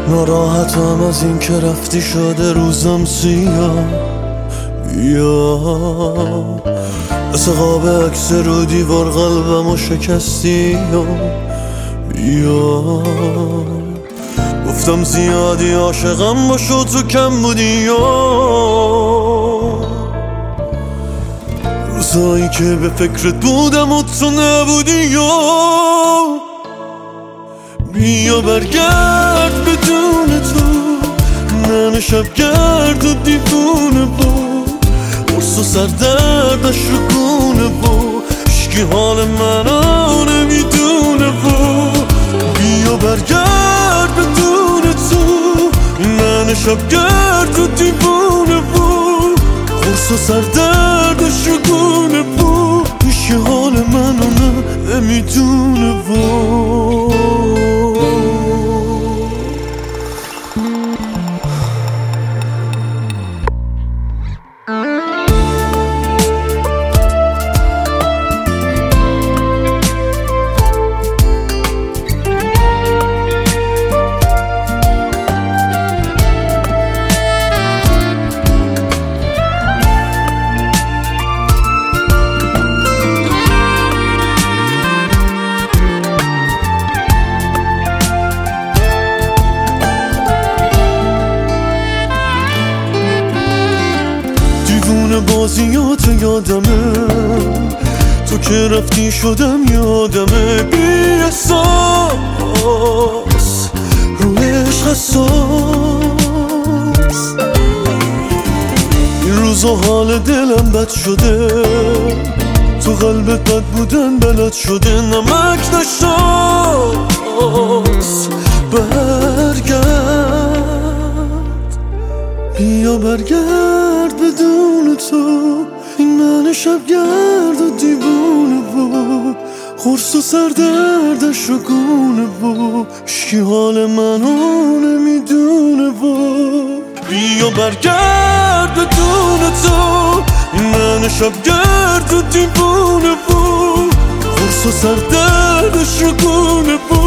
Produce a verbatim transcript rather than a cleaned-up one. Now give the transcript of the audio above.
ناراحتم از این که رفتی شده روزم سیاه. بیا مثل قاب عکس رو دیوار قلبمو شکستی. بیا گفتم زیادی عاشقم باشو تو کم بودی. روزایی که به فکرت بودم و تو نبودی. بیا برگرد بدون تو، من شبگرد و دیوونه بود، قرص و سردردش رو گونه بود، عشقی حال منو نمیدونه بود. بیا برگرد بدون تو، من شبگرد و دیوونه بود، قرص و سردردش رو گونه بود، عشقی حال منو نمیدونه بود. بازیات یادمه، تو که رفتی شدم یادمه. بی احساس روی عشق حساس، این روزا حال دلم بد شده، تو قلبت بد بودن بلد شده. نمک نشاس برگرد، بیا برگرد بدون تو، این من شبگرد و دیوونه بود، قرص و سردردش رو گونه بود، عشقی حال منو نمیدونه بود. بیا برگرد بدون تو، این من شبگرد و دیوونه بود، قرص و سردردش رو گونه بود،